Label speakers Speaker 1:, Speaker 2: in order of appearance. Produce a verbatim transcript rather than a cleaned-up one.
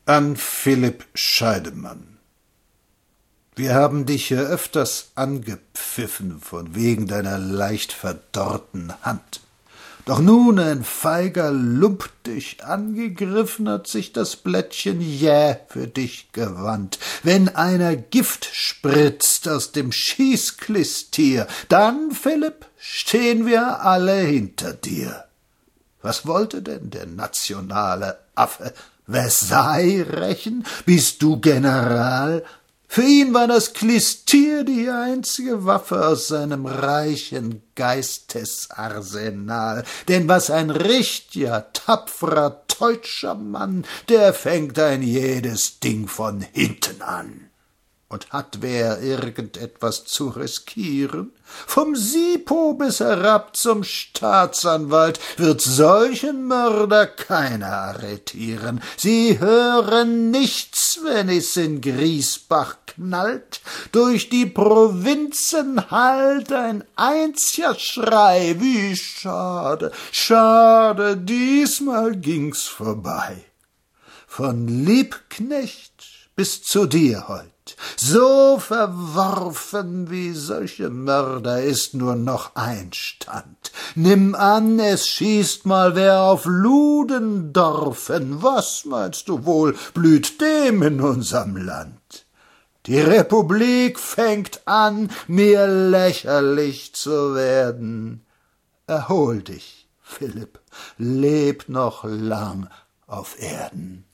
Speaker 1: An Philipp Scheidemann. Wir haben dich hier öfters angepfiffen, von wegen deiner leicht verdorrten Hand. Doch nun ein feiger Lump dich angegriffen, hat sich das Blättchen jäh für dich gewandt. Wenn einer Gift spritzt aus dem Schießklistier, dann, Philipp, stehen wir alle hinter dir. Was wollte denn der nationale Affe? Versailles rächen? Bist du General? Für ihn war das Klistier die einzige Waffe aus seinem reichen Geistesarsenal. Denn was ein richtiger, tapferer deutscher Mann, der fängt ein jedes Ding von hinten an. Und hat wer irgendetwas zu riskieren? Vom Sipo bis herab zum Staatsanwalt wird solchen Mörder keiner arretieren. Sie hören nichts, wenn es in Griesbach knallt. Durch die Provinzen hallt ein einziger Schrei. Wie schade, schade, diesmal ging's vorbei. Von Liebknecht bis zu dir heut. So verworfen wie solche Mörder ist nur noch ein Stand. Nimm an, es schießt mal wer auf Ludendorffen. Was meinst du wohl, blüht dem in unserem Land? Die Republik fängt an, mir lächerlich zu werden. Erhol dich, Philipp, leb noch lang auf Erden.